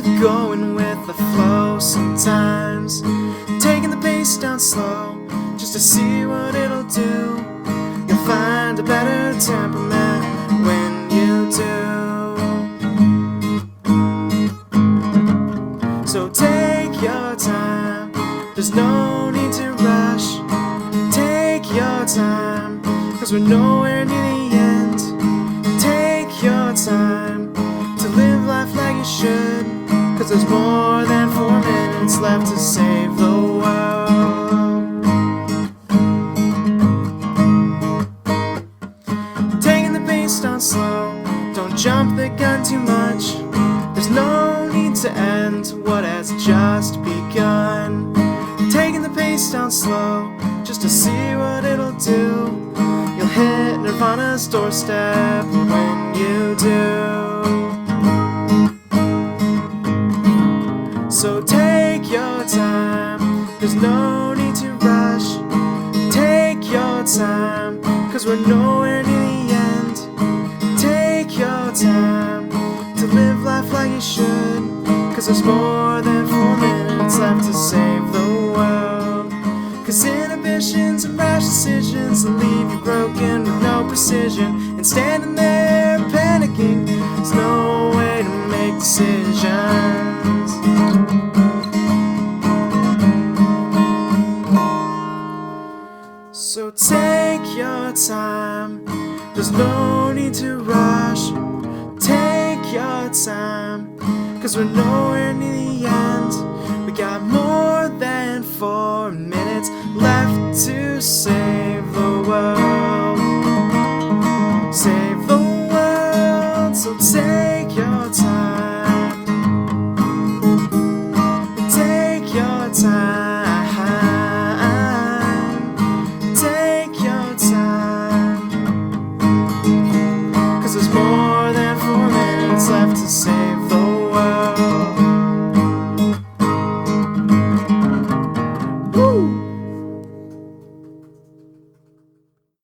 with going with the flow sometimes, taking the pace down slow just to see what it'll do. You'll find a better temperament when you do. So take your time, there's no need to rush. Take your time, 'cause we're nowhere near the end. Take your time to live life like you should, 'cause there's more than 4 minutes left to save the world. Taking the pace down slow, don't jump the gun too much. There's no need to end what has just begun. Taking the pace down slow just to see what it'll do. You'll hit Nirvana's doorstep when you do. So take your time, there's no need to rush. Take your time, 'cause we're nowhere near the end. Take your time to live life like you should, 'cause there's more than 4 minutes left to save the world. 'Cause inhibitions and rash decisions will leave you broken with no precision. And standing there panicking, there's no way to make decisions. So take your time, there's no need to rush. Take your time, 'cause we're nowhere near the end. We got more than 4 minutes left to save the world. Save the world, so take